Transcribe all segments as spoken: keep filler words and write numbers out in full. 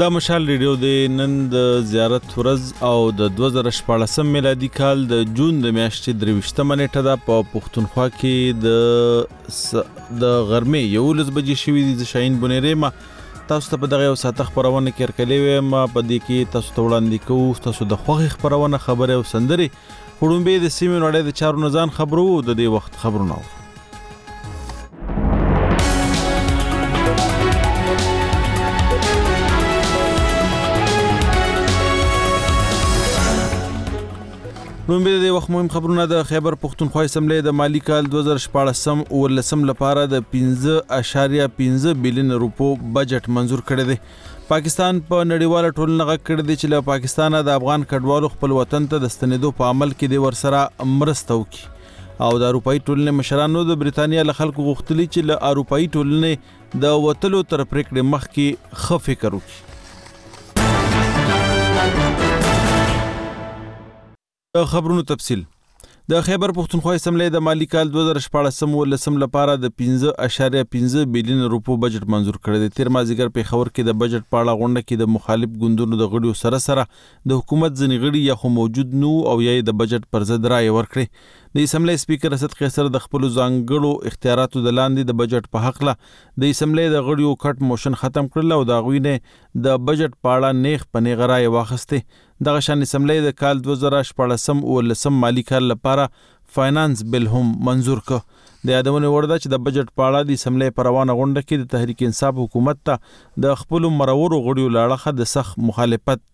دا مشال ریډیو د نن د زیارت ورځ او د دوه زره شپاړسم میلادي کال د جون د میاشتې درویشتمه نیټه ده. په پښتونخوا کې د د غرمې یولس بجې شوي دي. زه شاهین بنیری ما تاسو ته په دغه یو ساعته خپرونه کې ورکړې ویم. په دې کې تاسو ته وړاندې کوو تاسو د خوښې خپرونه خبرې او سندرې. وړومبې د سیمې نړۍ د چارو نه ځان خبرو د دې وخت خبرونه اورو. نوم به د وخت مهم خبرونه د خیبر پښتونخوا اسمبلی د مالی کال دوه زره شپاړسم ولسم لپاره د پنځه اعشاریه پنځه بلین روپو بجټ منزور کړی دی. پاکستان په نړیواله ټولنه غږ کړی دی چې له پاکستانه د افغان کډوالو خپل وطن ته د ستنېدو په عمل کې د ورسره مرسته وکړي او د اروپایي ټولنې مشرانو د بریتانیا له خلکو غوښتلي چې له اروپایي ټولنې د وتلو تر پریکړې مخکې ښه فکر وکړي. د خبرونو تفصیل. د خیبر پښتونخوا اسمبلی د مالی کال دوه زره شپاړسم ولسم لپاره د پنځه اعشاریه پنځه بلین روپو بجټ منزور کړی دی. تیر مازدیګر پېښور کې د بجټ په اړه غونډه کې د مخالف ګوندونو د غړیو سره سره د حکومت ځینې غړي یا خو موجود نو او یا د بجټ پر ضد رایې ورکړې. د اسمبلی سپیکر اسد قیصر د خپل ځانګړو اختیاراتو د لاندې د بجټ په حق له د اسمبلی د غړیو کټ موشن ختم کړل او د غوی نه د بجټ په اړه نیغ په نیغه رایې واخیستې. دغه شان اسمبلی د کال دوه زره شپاړسم ولسم مالی کال لپاره فاینانس بل هم منزور ک. د یادونه وړ ده چې د بجټ په اړه د اسمبلی په روانه غونډه کې د تحریک انصاف حکومت ته د خپل مرورو غړیو له اړخه د سخت مخالفت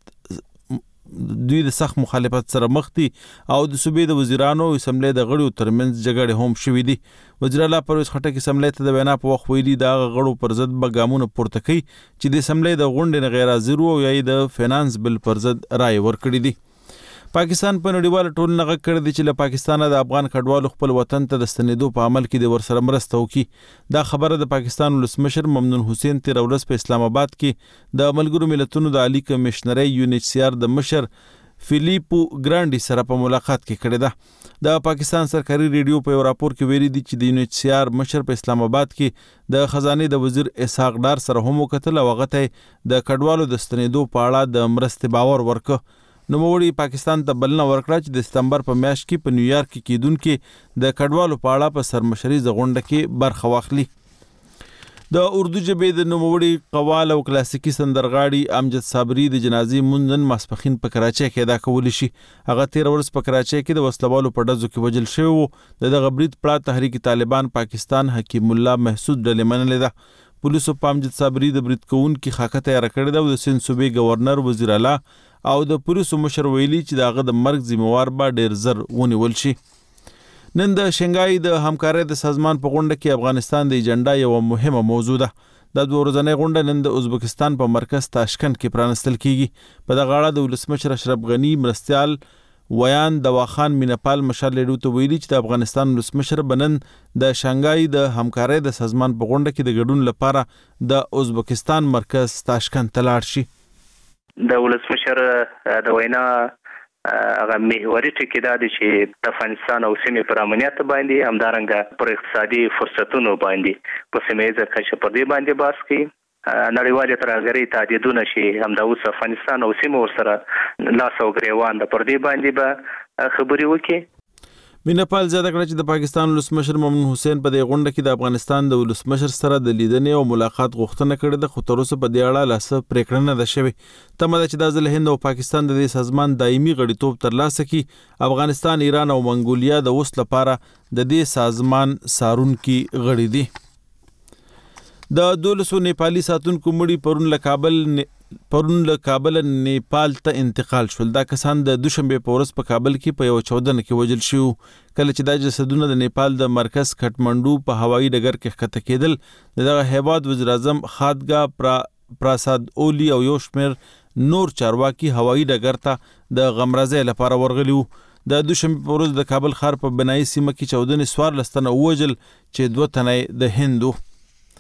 دوی د سخت مخالفت سره مخ دي او د صوبې د وزیرانو او اسمبلی د غړیو ترمنځ جګړې هم شوې دي. وزیر اعلی پرویز خټک اسمبلی ته د وینا په وخت ویلي د هغه غړو پر ضد به ګامونه پورته کوي چې د اسمبلی د غونډې نه غیر حاضر او یا د فینانس بل پر ضد رایې ورکړي دي. پاکستان په نړیواله ټولنه غږ کړی دی چې له پاکستانه د افغان کډوالو خپل وطن ته د ستنېدو په عمل کې د ورسره مرسته وکړي. دا خبره د پاکستان ولسمشر ممنون حسین تېره ورځ په اسلام آباد کې د ملګرو ملتونو د عالی کمیشنرۍ یو ان ایچ سی آر د مشر فیلیپو ګرانډي سره په ملاقات کې کړې ده. د پاکستان سرکاري ریډیو په یو راپور کې ویلي دي چې د یو ان ایچ سی آر مشر په اسلام آباد کې د خزانې د وزیر اسحاق ډار سره هم وکتل او هغه ته د کډوالو د ستنېدو په اړه د مرستې باور ورکړ. نوموړي پاکستان ته بلنه ورکړه چې د سپتمبر په میاشت کې په نیویارک کې کېدونکې د کډوالو په اړه په سرمشریزه غونډه کې برخه واخلي. د اردو ژبې د نوموړي قوال او کلاسیکي سندرغاړي امجد صابري د جنازې مونځ نن ماسپښین په کراچۍ کې ادا کولی شي. هغه تېره ورځ په کراچۍ کې د وسلوالو په ډزو کې وژل شوی و. د دغه برید پړه تحریک طالبان پاکستان حکیم الله محسود ډلې منلې ده. پولیسو په امجد صابري د برید کوونکي خاکه تیاره کړې ده او د سند صوبې گورنر وزیر اعلی او د پولیسو مشر ویلي چې د هغه د مرګ ذمہوار به ډیر زر ونیول شي. نن د شنګای د همکارۍ د سازمان په غونډه کې افغانستان د ایجنډا یو مهمه موضوع ده. د دوه ورځنۍ غونډه نن د ازبکستان په مرکز تاشکند کې پرانستل کیږي. په دغه اړه د ولسمشر اشرف غنی مرستیال ویان دواخان مینپال مشال لیډو ته ویلي چې د افغانستان ولسمشر بنن د شنګای د همکارۍ د سازمان په غونډه کې د ګډون لپاره د ازبکستان مرکز تاشکند ته لاړ شي. د ولسمشر د وینا هغه محوري ټکی دا دی چې د افغانستان او سیمې پر امنیت باندې همدارنګه پر اقتصادي فرصتونو باندې په سیمه کچه په دې باندې بحث کوي. نړیوالې ترهګرۍ تهدیدونه چې همدا اوس افغانستان او سیمه ورسره لاس او ګریوان د پر دې باندې به خبرې وکړي. مینپال زیاته کړه چې د پاکستان ولسمشر ممنون حسین په دې غونډه کې د افغانستان د ولسمشر سره د لیدنې او ملاقات غوښتنه کړې ده خو تر اوسه په دې اړه لا څه پریکړه نه ده شوې. تمه ده چې دا ځل هند او پاکستان د دې سازمان دایمي غړیتوب ترلاسه کړي. افغانستان، ایران او منګولیا د اوس لپاره د دې سازمان سارونکي غړي دي. د دولسو نیپالي ساتونکو مړي پرون له کابل پرون له کابل نیپال ته انتقال شول. دا کسان د دوشنبه په ورځ په کابل کې په یو چودنه کې وژل شو. کله چې دا جسدونه د نیپال د مرکز کټمنډو په هوایي ډګر کې ښکته کېدل، دغه هیواد وزیر اعظم خادګا پرا پراساد اولی او یو شمېر نور چارواکي هوایي ډګر ته د غمرازۍ لپاره ورغلي وو. د دوشنبه په ورځ د کابل ښار په بنایي سیمه کې چودنې څوارلس تنه ووژل چې دوه تنه د هندو.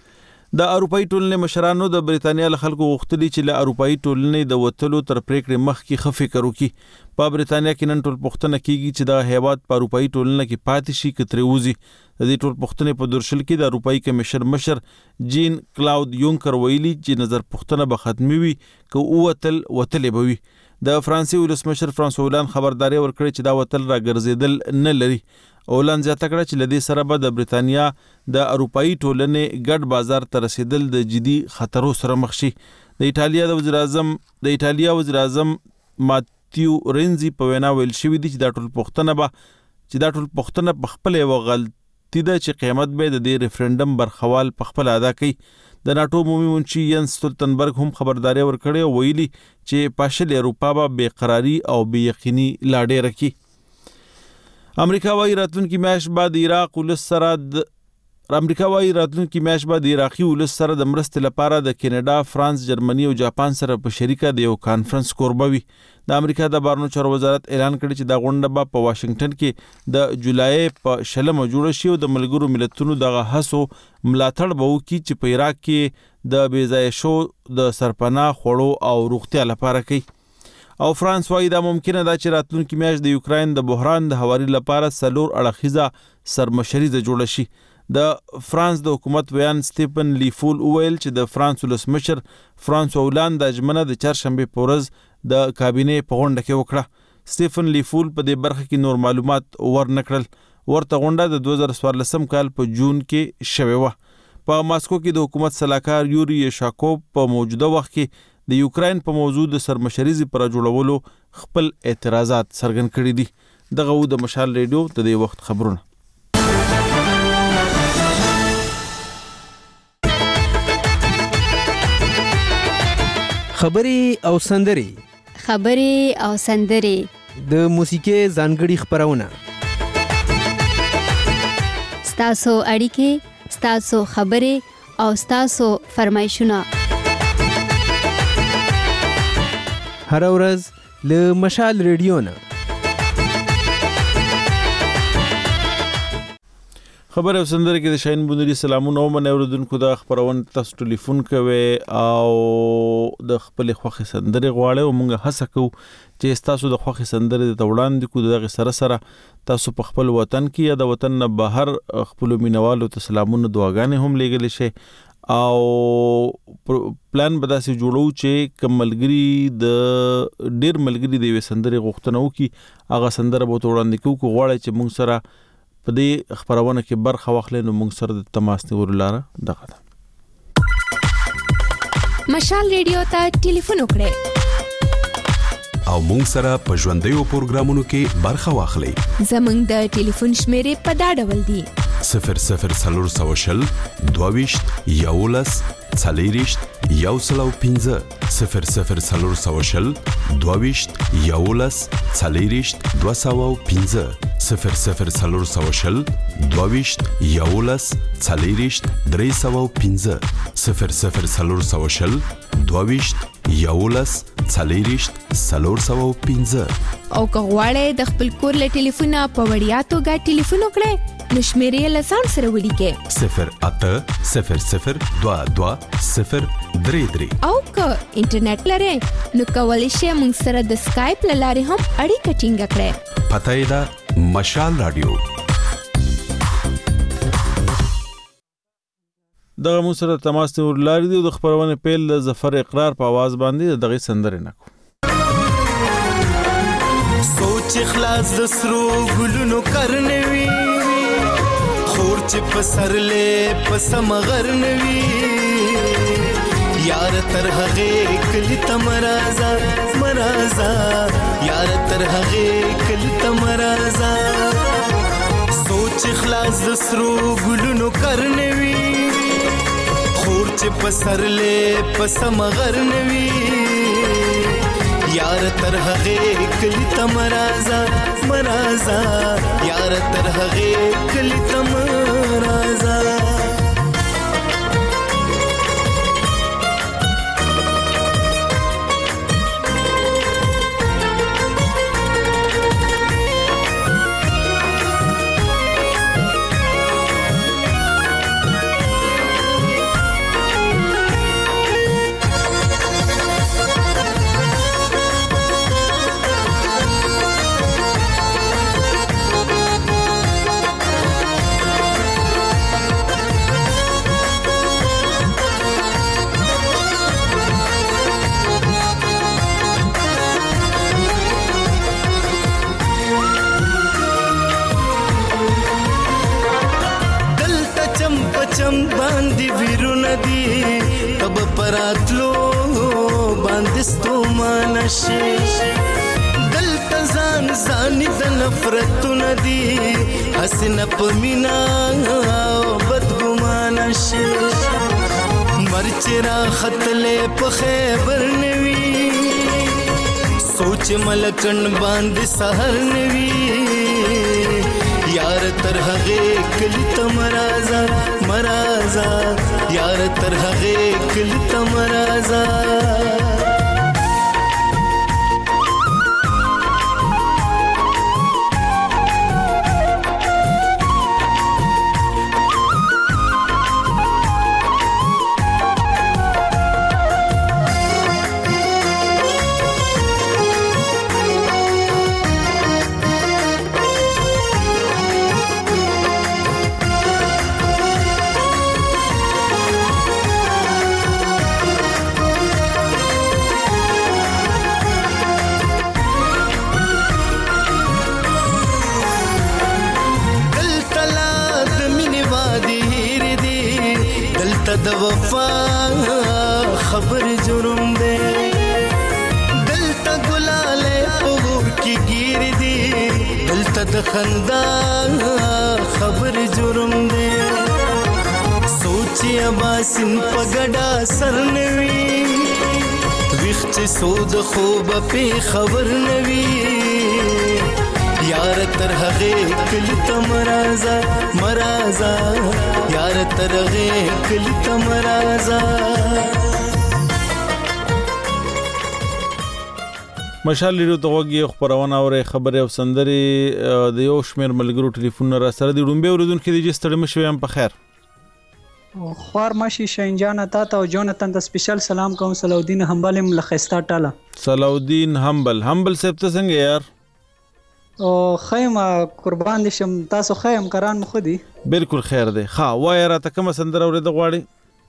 د اروپאי ټولنې مشرانو د بریتانیا له خلکو غوښتلي چې له اروپאי ټولنې د وتلو تر پریکړې مخکې ښه فکر وکړي. په بریتانیا کې نن ټول پوښتنه کیږي چې د هیواد په اروپאי ټولنه کې پاتې شي که ترې وځي. د دې ټول پوښتنې په درشل کې د اروپאי کمیشن مشر جین کلاود یونکر ویلي چې نظر پوښتنه به ختمي وي که ووتل وتلې به وي. د فرانسې ولسمشر فرانسوا هولند خبرداري ورکړې چې دا وتل راګرځېدل نه لري. هولند زیاته کړه چې له دې سره به د بریتانیا د اروپאי ټولنې ګډ بازار ته رسیدل د جدي خطرو سره مخ شي. د ایټالیا د وزیر اعظم د ایټالیا وزیر اعظم ماتیو رینزي په وینا ویل شوی دی چې دا ټول پوښتنه به چې دا ټول پوښتنه په خپل یو غلطي ده چې قیمت به د دې ریفرندم برخوال په خپل ادا کوي. د ناټو عمومي منشي ینس ستولتنبرګ هم خبرداري ورکړې او ویلي چې پاشل اروپا به بېقراري او بې یقیني لا ډېره کړي. امریکا وايي راتلونکي میاشت بعد عراق ولس سره د امریکا وايي راتلونکي میاشت بعد عراقي ولس سره د مرستې لپاره د کینیډا، فرانس، جرمني او جاپان سره په شریکه د یو کانفرنس کوربه وي. د امریکا د بهرنیو چارو وزارت اعلان کړی چې دا غونډه به په واشنگټن کې د جولای په شلمه جوړه شي او د ملګرو ملتونو دغه هڅو ملاتړ به وکړي چې په عراق کې د بې ځایه شو د سرپناه خوړو او روغتیا لپاره کوي. او فرانس وايي دا ممکنه ده چې راتلونکي میاشت د یوکراین د بحران د هواري لپاره څلور اړخیزه سرمشریزه جوړه شي. د فرانس د حکومت ویان سټیفن لیفول وویل چې د فرانس ولسمشر فرانسوا هولند د ژمنه د چهارشنبې په ورځ د کابینې په غونډه کې وکړه. سټیفن لیفول په دې برخه کې نور معلومات ورنکړل. ورته غونډه د دوه زره څوارلسم کال په جون کې شوې وه. په ماسکو کې د حکومت سلاکار یوري یشاکوب په موجوده وخت کې د یوکراین په موضوع د سرمشریزي پر جوړولو خپل اعتراضات څرګند کړي دي. دغه و د مشال ریډیو د دې وخت خبرونه. خبري او سندري خبري او سندري د موسیقي ځانګړي خبرونه ستاسو اړیکې ستاسو خبري او ستاسو فرمایشونه هر ورځ له مشال ریډیو نه. خبر او سندره کې د شاهین بندري سلامونه او من اوردونکو د خبرون تاسو ټلیفون کوي او د خپل خوخي سندره غواړي او موږ هڅه کوو چې تاسو د خوخي سندره د وړاندې کو دغه سره سره تاسو په خپل وطن کې یا د وطن نه بهر خپل مینوالو ته سلامونه دعاګانې هم لېږل شي او پلان به داسې جوړو چې کوم ملګري د ډېر ملګري د یوې سندرې غوښتنه وکړي هغه سندره به وړاندې کوو که غواړئ چې موږ سره په دې خبرونه کې برخه واخلئ نو موږ سره د تماس نیولو لاره دغه ده. مشال ریډیو ته ټلیفون وکړئ او موږ سره په ژوندیو پروګرامونو کې برخه واخلئ. زموږ د ټلیفون شمیرې په دا ډول دي: صفر صفر څلور سوه شل دوه ویشت یولس څلېرویشت یو سل او پنځه صفر صفر څلور سوه شل دوه ویشت یولس څلېرویشت دوه سوه او پنځه صفر صفر څلور سوه شل دوه ویشت یولس څلېرویشت درې سوه او پنځه صفر صفر څلور سوه شل دوه ویشت یولس څلېرویشت څلور سوه او پنځه. او که غواړئ د خپل کور له ټلیفونه په وړیا توګه ټلیفون وکړئ نو شمیرې له ځان سره ولیکئ: صفر اته صفر صفر دوه دوه صفر درې درې. او که انټرنیټ لرئ نو کولی شئ موږ سره د سکایپ له لارې هم اړیکه ټینګه کړئ. پته یې ده مشال رادیو. دغه مو سره تماس نیول لارې دی. د خبرونه پیل د ظفر اقرار په आवाज باندې دغه سندره نه کو. سوچ اخلاص د سرو ګلونو کرنوي خور چې پسرلې پسم غرنوي یار تر هغه کلی تمرازا مرازا یار تر هغه کلی تمرازا سوچ اخلاص د سرو ګلونو کرنوي خور چې پسرلې پسم غرنوي یار تر هغه کلی تمرازا مرازا یار تر هغه کلی تمرازا پراتلو باندې ستومانه شي دلته ځان ځاني د نفرتونه دي حسنه په مینا بدګمانه شي مرچ را خطلې په خیبر نوي سوچ ملکن باندې سحر نوي یار تر هغه کلی تمرازا مرازا یار تر هغه کلی تمرازا د وفا خبر جرم دے دلتا گلالے پغور کی گیر دی دلتا د خندا خبر جرم دے سوچی اباسن پگڑا سرنوی ویخچ سود خوب پی خبر نوی یار تر هغه کلی تمرازا مرازا یار تر هغه کلی تمرازا مشال لیدو ته وګي خبرونه اورې خبره او سندري د یو شمیر ملګرو ټلیفون را سره دی رومبه اوردونکو د جستړ مشوي هم په خیر خوار ماشي شینجان تا ته او جونتن د سپیشل سلام کوم صلاودین همبل ملخستا ټاله صلاودین همبل همبل سپ ته څنګه یار او خیمه قربان دي شم تاسو خیم کران مخ دي بالکل خیر دی ها وای را ته کوم سندر اورې د غواړي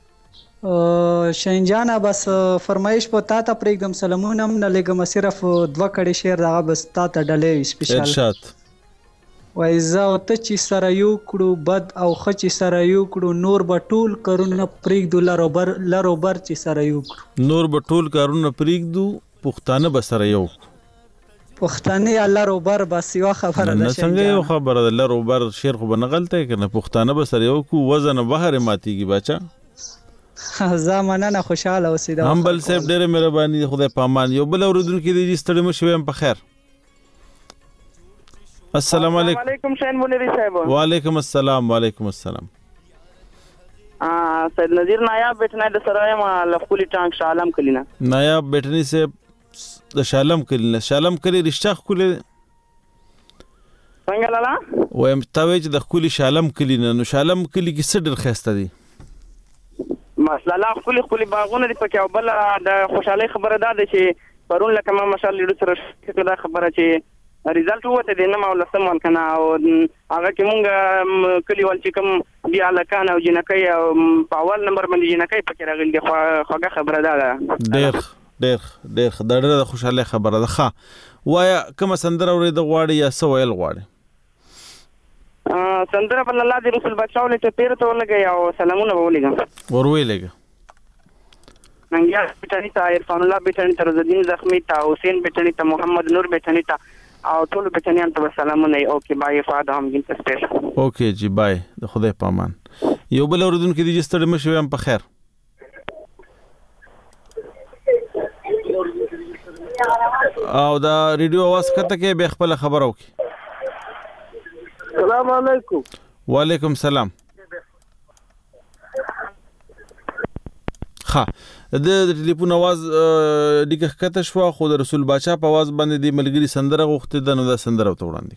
شینجانا بس فرمایش په تا ته پرېږدم سلامونه هم نه لګم صرف دوه کړي شعر دغه بس تا ته ډلې سپیشل ارشاد وای زه او ته چې سره یو کړو بد او ښه چې سره یو کړو نور به ټول کارونه پرېږدو لر او بر لر او بر چې سره یو کړو نور به ټول کارونه پرېږدو پښتانه به سره یو پښتانه الله روبر بس یو خبره ده څنګه یو خبره ده الله روبر شیر خو نه غلطه کنه پښتانه به سره یو کو وزن بهر ماتيږي بچا زمانه خوشاله اوسېده هم بل صاحب ډېر مهرباني خدای پامان یو بل اوردونکو دي ستړي مو شوم په خیر السلام علیکم علیکم شین منیری صاحب وعلیکم السلام وعلیکم السلام ا سید نذیر نایاب بیٹھنا د سرایا ما لفقلی ټانک شالم کلینا نایاب بیٹنی سے د شالم کلینا شالم کلی رشتہ خولې څنګه لالا وایم تاوی چې د خولي شالم کلینا نو شالم کلی کې څه ډېر خسته دي مسله خولي خولي باغونه دي پکې او بل د خوشحالي خبره ده چې پرون لکه ما مشال لیدو سره دا خبره چې ریزلټ وته د نوم او لسمون کنه او هغه کې مونږ کلیوال چې کوم بیا لکان او جنکۍ او په اول نمبر باندې جنکۍ پکې راغلي دي خوږه خبره ده ډېر ډېر ډېر د ډېر خوشاله خبره ده ښه وایا کوم سندره اورې د غواړي یا څه ویل غواړي سندره په الله دې رسول بچاو له ته پیر ته ولګي او سلامونه ولګم وروي لګه ننګیا بیٹانی ته عرفان الله بیٹانی ته رزدین زخمی ته حسین بیٹانی ته محمد نور بیٹانی ته او ټول بیٹانیان ته سلامونه اوکې بای فاده هم ګین تاسو اوکې جی بای د خدای پامان یو بل اوردونکو دي ستړي مشوي هم په خیر او دا ریډیو आवाज کته کې به خپل خبر او کی السلام علیکم وعلیکم السلام ها د ټلیفون आवाज ډیګه کته شو خو د رسول باچا په आवाज باندې د ملګری سندره غوښته د نو د سندره ته وړاندې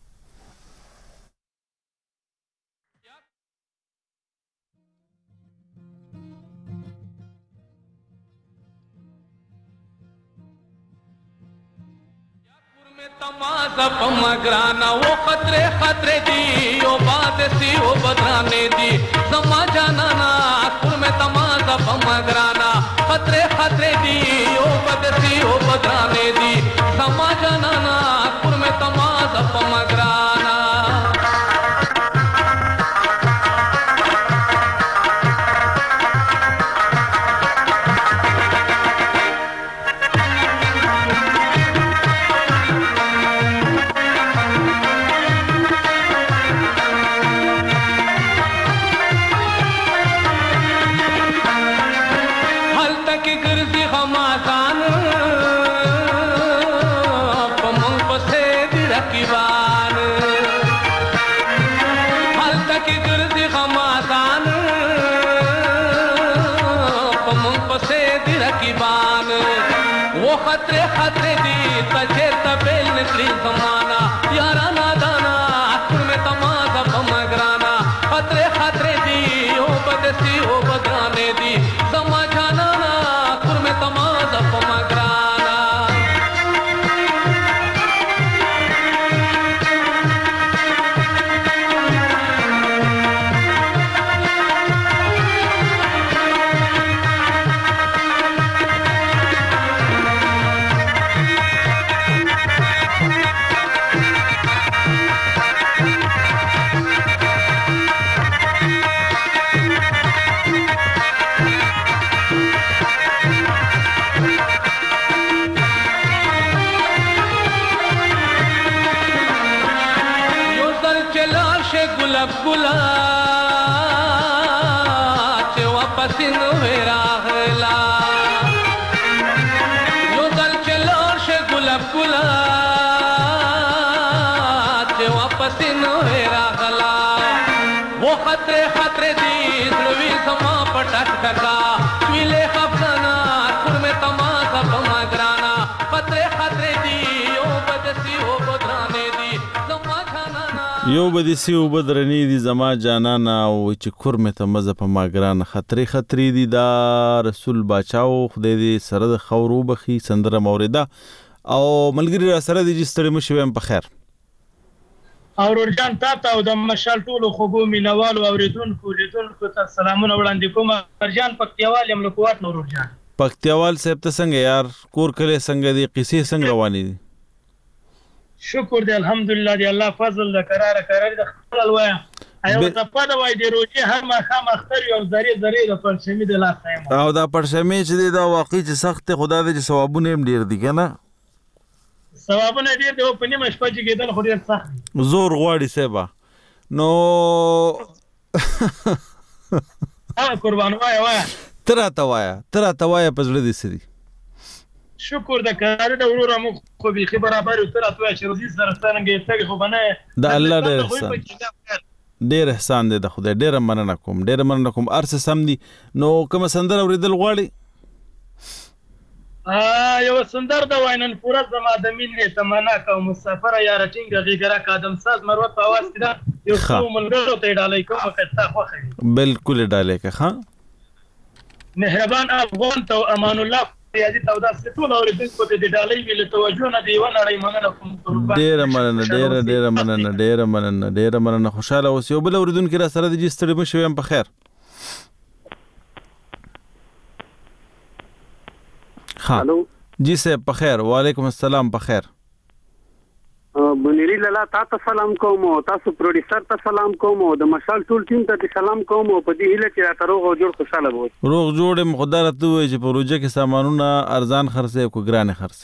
तमाजा पमगराना वो खतरे खतरे दी ओ बात सी ओ बदराने दी समा जाना नागपुर में तमाजा पमगराना खतरे खतरे दी ओ बात सी ओ बदराने दी समा जाना नागपुर में तमाजा पमगराना رقیبان حالتا کی گردی غمازان پمون پسے دی رقیبان وہ خطرے خطرے دی تجھے تبیل نکلی زمانہ یارانا دانا اکھر میں تمازہ بمگرانا خطرے خطرے دی او بدسی او بدرانے دی زما جانانا اکھر میں تمازہ بمگرانا गुलाब गुला चे वापस नवे राहला यो दल चलो शे गुलाब गुला चे वापस नवे राहला वो खतरे खतरे दी ध्रुवी समा पटक टका मिले खफना खुर में तमाशा बमगराना खतरे खतरे दी ओ बदसी ओ बदराने दी समा खाना یو بدی سی او بدرنی دی زما جانانا او چې کور مې ته مزه په ماګران خطرې خطرې دی دا رسول باچاو خدای دې سره د خورو بخي سندره موریدا او ملګری را سره دی چې ستړي مشو هم په خیر او ورجان تاسو او د مشال ټولو خوګو مینوالو اوریدونکو لیدونکو ته سلامونه وړاندې کوم ورجان پکتیوال یم لکوات نور ورجان پکتیوال صاحب ته څنګه یار کور کله څنګه دی قصې څنګه روانې دي شکر دی الحمدلله دی الله فضل د قرار قرار د خپل وایا ایو ته پد وای دی روزي هر ما خام اختر یو ذری ذری د پرشمی د لا خیمه او دا پرشمی چې دا واقعي چې سخت خدا دې چې ثوابونه هم ډیر دي کنه ثوابونه ډیر دی په نیمه شپه چې کېدل خو ډیر سخت زور غواړي سبا نو ها قربان وای وای ترا توایا ترا توایا پزړه دي سړي شکر د کار د ورور مو خو به خبره برو تر اتو چې روزي سره څنګه یې خو بنه د الله ډېر احسان ډېر احسان دی د خدای ډېر مننه کوم ډېر مننه کوم ارس سم دي نو کوم سندره اوریدل غواړي ا یو سندر د واینن پورا زما د مینې تمنا کوم مسافر یار ټینګ غیګرا قدم ساز مروت په आवाज کړه یو څو ملګرو ته ډالې کوم کته خوخه بالکل ډالې که ها مهربان افغان ته امان الله ریاضي تو دا ستول اوریدونکو ته د ډالۍ ویل توجه نه دی ونړی مننه کوم ډېر مننه ډېر ډېر مننه ډېر مننه ډېر مننه خوشاله اوس یو بل اوریدونکو را سره د جستړي مشو هم په خیر هالو جی صاحب په خیر وعلیکم السلام په خیر بنيري لالا تاسو سلام کوم او تاسو پروډوسر ته سلام کوم او د مشال ټول ټیم ته سلام کوم او په دې هیله چې تاسو روغ جوړ خوشاله وو روغ جوړ مقدره ته وي چې پروژه کې سامانونه ارزان خرڅه او ګرانه خرڅه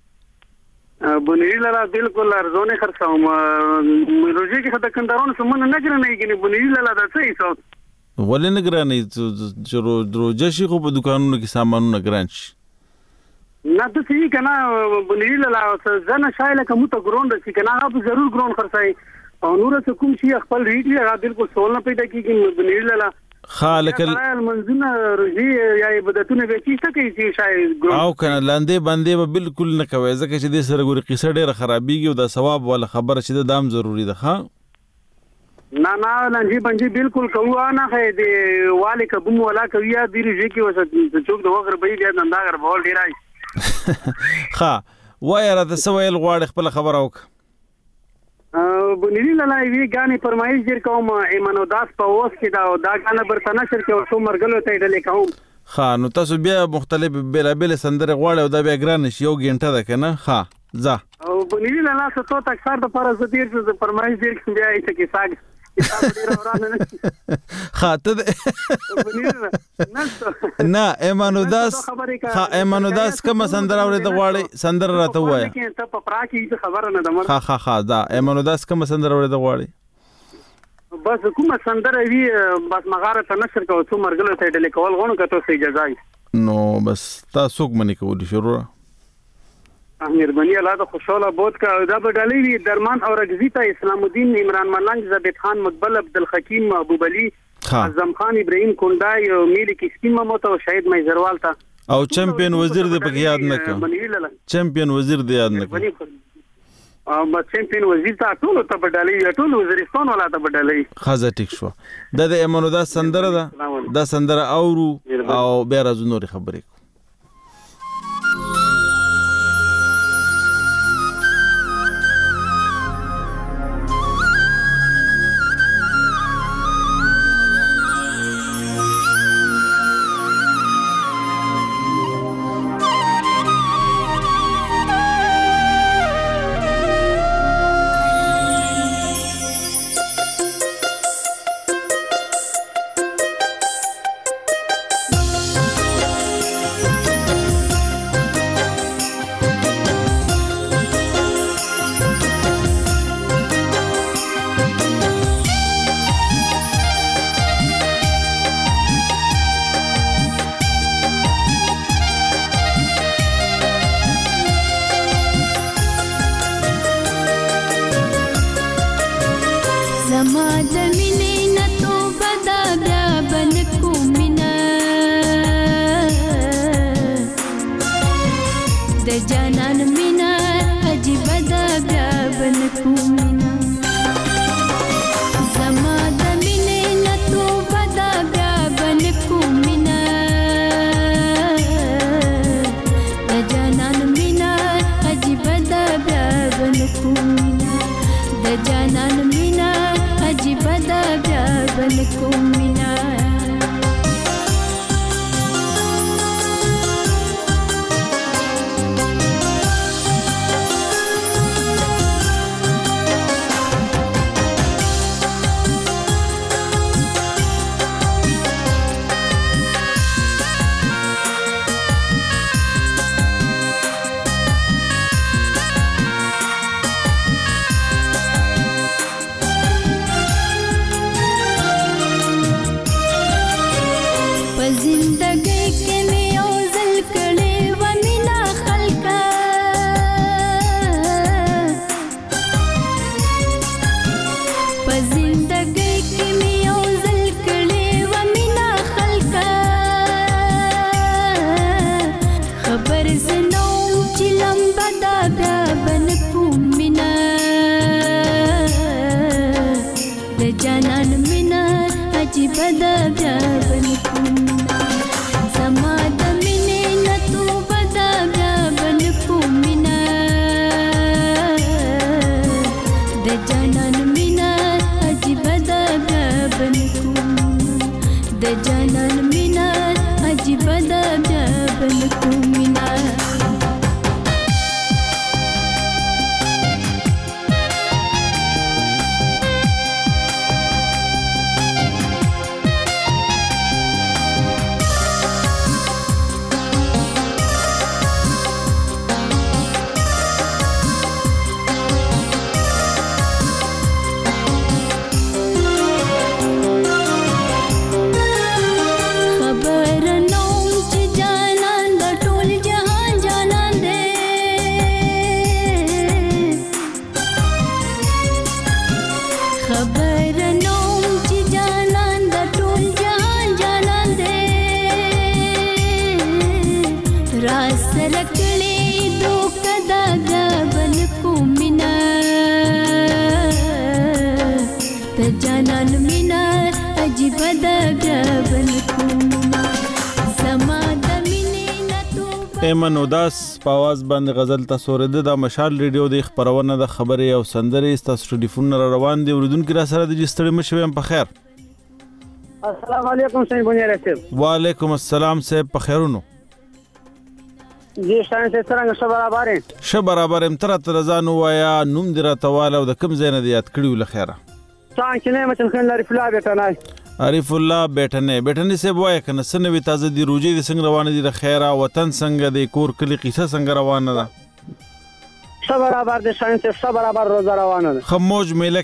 بنيري لالا بالکل ارزونه خرڅه او پروژه کې خدای کندارونو سمون نه ګرانه کېږي بنيري لالا دا څه هیڅ ولې نه ګرانه چې روزه شي خو په دکانونو کې سامانونه ګران شي نه د څه کنا بنيري لالا زنه شایله کوم ته ګروند شي کنا هغه ضرور ګروند خرڅای او نور څه کوم شي خپل ریټ هغه بالکل سول نه پیدا کیږي بنيري لالا خالق المنزونه روزي یا بدتونه به چیسته کوي چې شاید ګروند او کنه لاندې باندې به بالکل نه کوي ځکه چې د سره ګوري قصه ډیره خرابېږي او د ثواب ولا خبره چې د دام ضروری ده ها نه نه لنجي بنجي بالکل کوه نه خې دی والي کبم ولا کوي دی ریږي کې وسه چوک د وغر به بیا ننداګر بول دی راي ها وای را د سویل غواړ خپل خبر اوک بنيري لالا وی غاني فرمایش در کوم ایمانو داس په اوس کې دا دا غانه برتنه شر کې ورته مرګلو ته ډلې کوم ها نو تاسو بیا مختلف بیل بیل سندره غواړ او دا بیا ګران شي یو غنټه ده کنه ها ځه او بنيري لالا څه تو تک سر د پر زدير څه فرمایش در بیا ایته کې ساګ خاطر نه ایمانو داس ها ایمانو داس کوم سندره اورید غواړي سندره راته وای ته په پراکي خبره نه دمر ها ها ها دا ایمانو داس کوم سندره اورید غواړي بس کوم سندره وی بس مغاره ته نشر کو څو مرګلو ته ډلې کول غونو کته سي جزای نو بس تاسو کوم نه کولی شروع مهرباني الله د خوشاله بود کا دا بدلې وی درمان او رغزیتا اسلام الدین عمران ملنګ زبید خان مقبل عبد الحکیم محبوب علي اعظم خان ابراهيم کونډای او میلی کسکی محمد او شهید مېزروال تا او چمپیون وزیر د پکې یاد نه کړ چمپیون وزیر د یاد نه کړ او ما چمپیون وزیر تا ټول ته بدلې ټول وزیرستان ولا ته بدلې خازه ټیک شو د د امانو دا سندره ده دا سندره اورو او بیا راځو نور خبرې ایمن وداس په आवाज باندې غزل تاسو ورده د مشال ریډیو د خبرونه د خبرې او سندرې تاسو ټلیفون را روان دي اوریدونکو را سره د جستړي مشوم په خیر السلام علیکم سید بنیار صاحب وعلیکم السلام صاحب په خیرونو جی شان سے څنګه ش برابر ش برابر ام تر تر ځان وایا نوم دی را تواله د کم زین دی یاد کړیو لخيره څنګه نه مچن خل لري فلا بیٹه نه عارف الله بیٹنه بیٹنه سے وای کنه سنوي تازه دی روجي د څنګه روانه دي د خیره وطن څنګه د کور کلی قصه څنګه روانه ده ش برابر د شان سے ش برابر روزه روانه ده خموج میله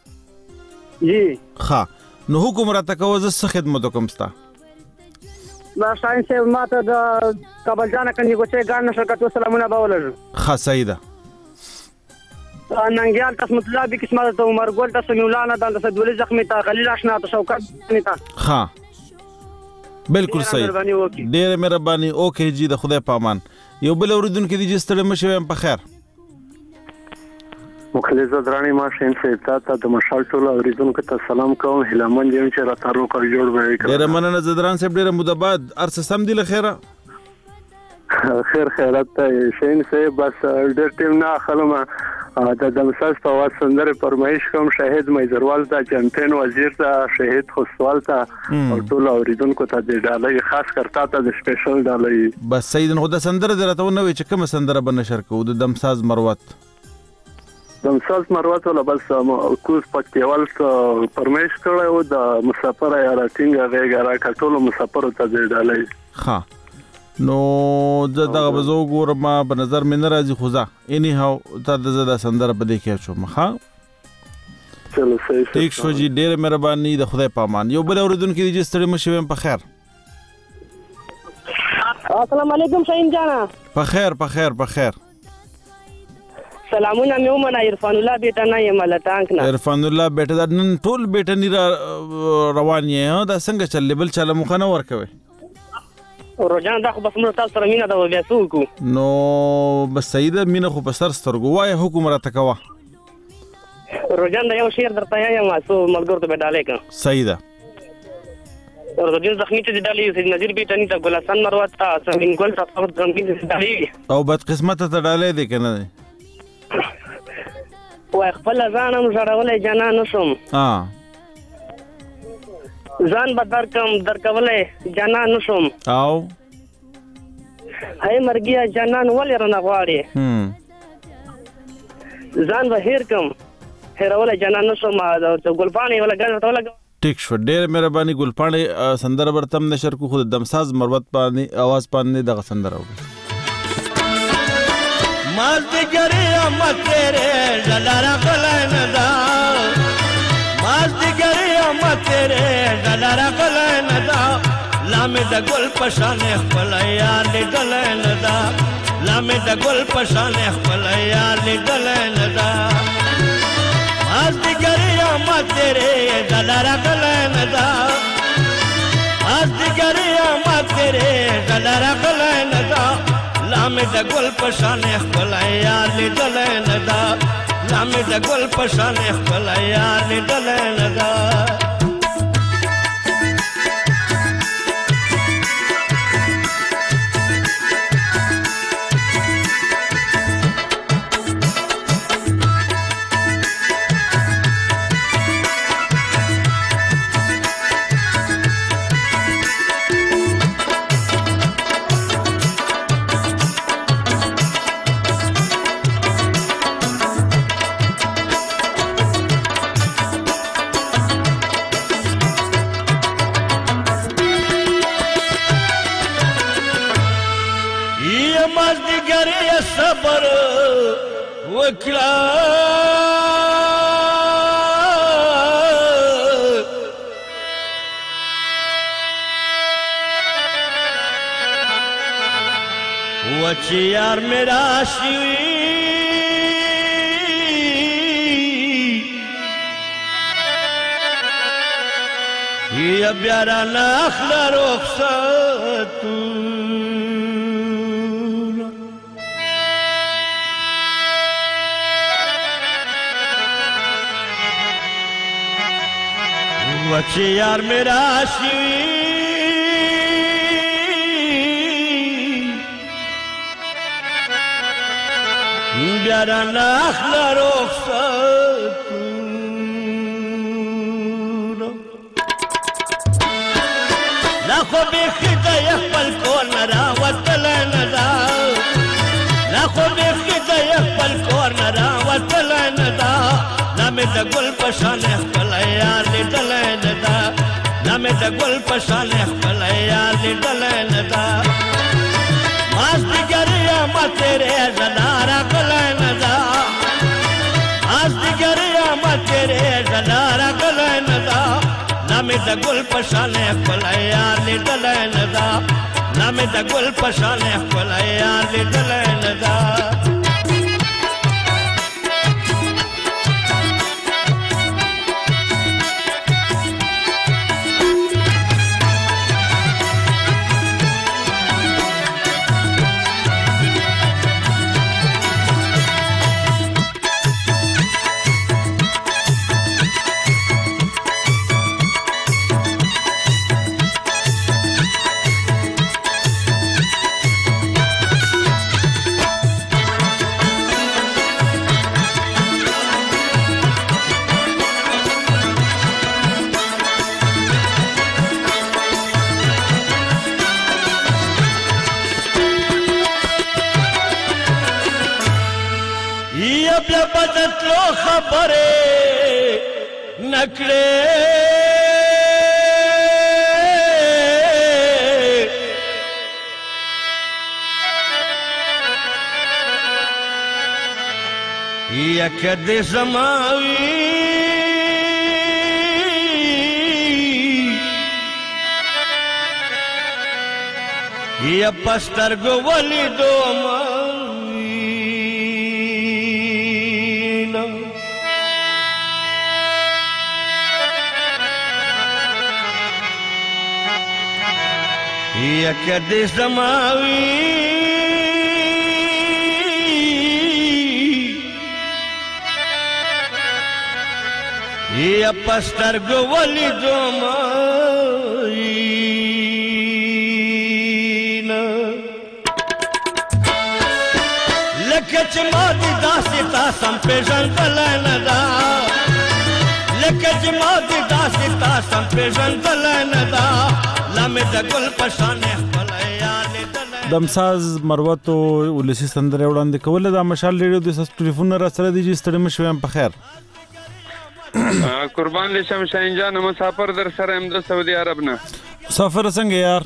کې جی ها نو حکم را تکوز څه خدمت کوم ستا دا شاین صاحب ماته د کابل جان کني کوچه ګان شرکت سلامونه باولر ښه صحیح ده ننګیال تاسو مطلب به قسمه ته عمر ګل تاسو مولانا د سدولي زخمی ته خلیل آشنا ته شوکت نیتا ها بالکل صحیح ډېر مهرباني اوکې جی د خدای پامان یو بل اوریدونکو دي چې ستړي مشوي په خیر مخلص درانی ما شین سیتا ته د مشال ټول اوریدونکو ته سلام کوم هلمن یم چې را تارو کار جوړ وای ډېر مننه زدران صاحب ډېر مدباد ارس سم دی لخيره خیر خیرات ته شین صاحب بس ډېر ټیم نه خلما د دمساز په واس سندره فرمایش کوم شهید مېزروال ته چمپیون وزیر ته شهید خوشوال ته او ټول اوریدونکو ته د ډالۍ خاص کرتا ته د سپیشل ډالۍ بس سیدن خو د سندره درته نو چې کوم سندره بنشر کو د دمساز مروت دمساز مروت ولا بس کوز پکتیوال ته فرمایش کړو د مسافر یا راټینګ غیګا را کټول مسافر ته د ډالۍ ها نو دغه بزو ګورم په نظر مې نه راځي خو ځه اني هاو تا د زړه سندره په دې کې شو مخه چلو صحیح ټیک شو جی ډېر مهرباني د خدای پامان یو بل اوریدونکو دي چې ستړي مشوي په خیر السلام علیکم شاهین جانا په خیر په خیر په خیر سلامونه مې ومنه عرفان الله بیٹا نه یم لټانک نه عرفان الله بیٹا د نن ټول بیٹا نی روان یې دا څنګه چل بل چل مخ نه ورکوي روجان دا خو بس موږ تاسو سره مینه دا بیا څوک نو بس سیده مینه خو په سر سترګو وای حکم را تکوا روجان دا یو شعر درته یم تاسو ملګرو ته ډالې کا سیده روجان زخمی ته ډالې سید نذیر بیٹا نی ته ګلسان مروت ته سمین ګل تاسو غمګین ډالې او بد قسمت ته ډالې دي کنه وای خپل ځانم زړولې جنان نشم ها ځان به درکم درکولې جنان نشم او هي مرګیا جنان ولې رانه غواړي هم ځان به هیر کم هیرولې جنان نشم د ګلپانې ولا ګل ته ولا ټیک شو ډېر مهرباني ګلپانې سندره برتم نشر کو خود دمساز مروت باندې आवाज باندې دغه سندره وګ مازدګری ام تیرے زلارا غلن دا مازدګری ام تیرے زلارا غلن دا لامې د ګل پشان خپل یار لیدلن دا لامې د ګل پشان خپل یار لیدلن دا مازدګری ام تیرے زلارا غلن دا مازدګری ام تیرے زلارا غلن دا لامې د ګل پشان خپل یار لیدلن دا لامې د ګل پشان خپل یار لیدلن دا صبر وکړه و چې یار میرا شي یا بیا را ناخله رخصتو وچه یار میرا شوی بیارا ناخلا رخصتونو لاخو بیخی دا یخپل کور نرا وطلن دا لاخو بیخی دا یخپل کور نرا وطلن دا نامې د ګل پشان خپل یار لیدلن دا نامې د ګل پشان خپل یار لیدلن دا مازدګری ام تیرے زلارا غلن دا مازدګری ام تیرے زلارا غلن دا نامې مې د ګل په شان ښکلی یار لیدلی نه ده لا مې د ګل په شان ښکلی یار لیدلی نه ده بیا بدتلو خبرې نکړې یا کدې زماوي یا پسترګو ولیدو ما یا کدې زماوي یا پسترګو ولیدو ماینه لکه چې ما دې داسې تا سم پېژندلی نه ده لکه چې ما دې داسې تا سم پېژندلی نه ده دمساز مروت او ولسی سندره وړاندې کوله د مشال ریډیو د ټلیفون را سره دی چې ستړي مشوم په خیر قربان دې شم شاهین جان مسافر در سره هم د سعودي عرب نه مسافر څنګه یار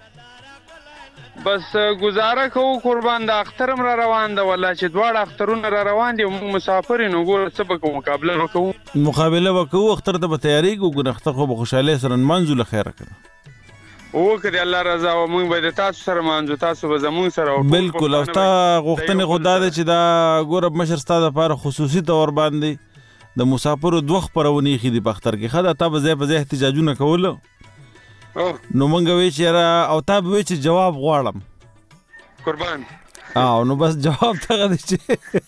بس گزاره کوو قربان د اخترم را روان ده والله چې دواړه اخترونه را روان دي موږ مسافر نو ګور څه به کوو مقابله وکړو مقابله وکړو اختر ته به تیاری کوو اختر خو به خوشاله سره منځو له خیره کړو وکړي الله رضا او موږ به تاسو سره مانځو تاسو به زموږ سره بالکل او تا غوښتنې خدا ده چې دا ګورب مشر ستا دپاره خصوصي طور باندې د مسافرو دوه خپرونې ایښي دي په اختر کې ښه ده تا به ځای په ځای احتجاجونه کولو نو موږ وایو چې یاره او تا به وایي چې جواب غواړم قربان او نو بس جواب دغه دی چې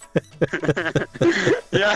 یا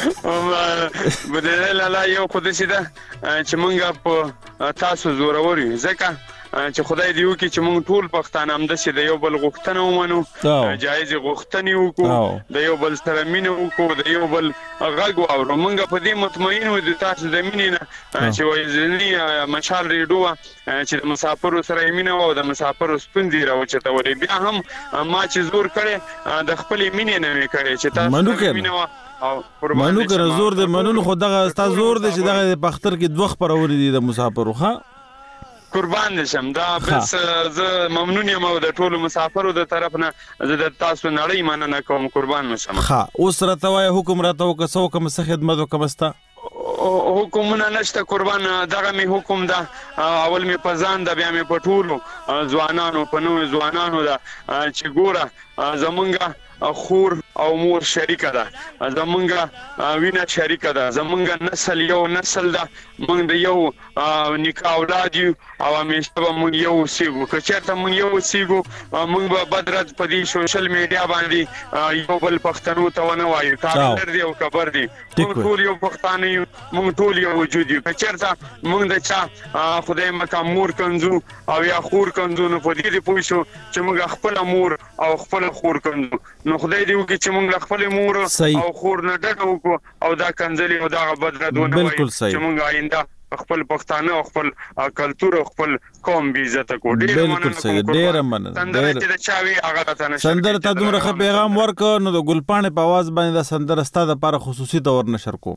بدل لاله یو خو داسې ده چې موږ په تاسو زورور یو ځکه چې خدای دې وکړي چې موږ ټول پښتانه همداسې د یو بل غوښتنه ومنو جایزې غوښتنې وکړو د یو بل سره مینه وکړو د یو بل غږ واورو موږ په دې مطمئن وو د تاسو د مینې نه چې وایي ځینې مشال ریډیو چې د مسافرو سره یې مینه وه او د مسافرو ستونزې یې راوچتولې بیا هم ما چې زور کړی د خپلې مینې نه مې کړی چې تاسو سره مینه وه منو که زور دی منو خو دغه ستا زور دی چې دغه په اختر کې دوه خپرونې دي د مسافرو ښه قربان دې شم دا بس زه ممنون یم او د ټولو مسافرو د طرف نه زه د تاسو نړۍ مننه کوم قربان مو شم ښه اوس راته وایه حکم راته وکړه څه وکړم څه خدمت وکړم ستا حکمونه نشته قربان دغه مې حکم ده اول مې په ځان ده بیا مې په ټولو ځوانانو په نویو ځوانانو ده چې ګوره زمونږ خور او مور شریکه ده زمونږ وینه شریکه ده زمونږ نسل یو نسل ده موږ د یو نیکه اولاد یو او همیشه به موږ یو اوسېږو که چېرته موږ یو اوسېږو موږ به بد رد په دې سوشل میډیا باندې یو بل پښتنو ته ونه وایو کارندر دی او کبر دی موږ ټول یو پښتانه یو موږ ټول یو وجود یو که چېرته موږ د چا خدای مکه مور کنځو او یا خور کنځو نو په دې دې پوه شو چې موږ خپله مور او خپله خور کنځو نو خدای دې وکړي چې موږ له خپلې مور او خور نه ډډه وکړو او دا کنځلې او دغه بد رد ونه وایو چې موږ آینده خپل پښتانه او خپل کلتور او خپل قوم بې عزته کړو بالکل صحیح ډېره مننه سندره ته دومره ښه پیغام ورکړه نو د ګلپاڼې په اواز باندې دا سندره ستا دپاره خصوصي طور نشر کوم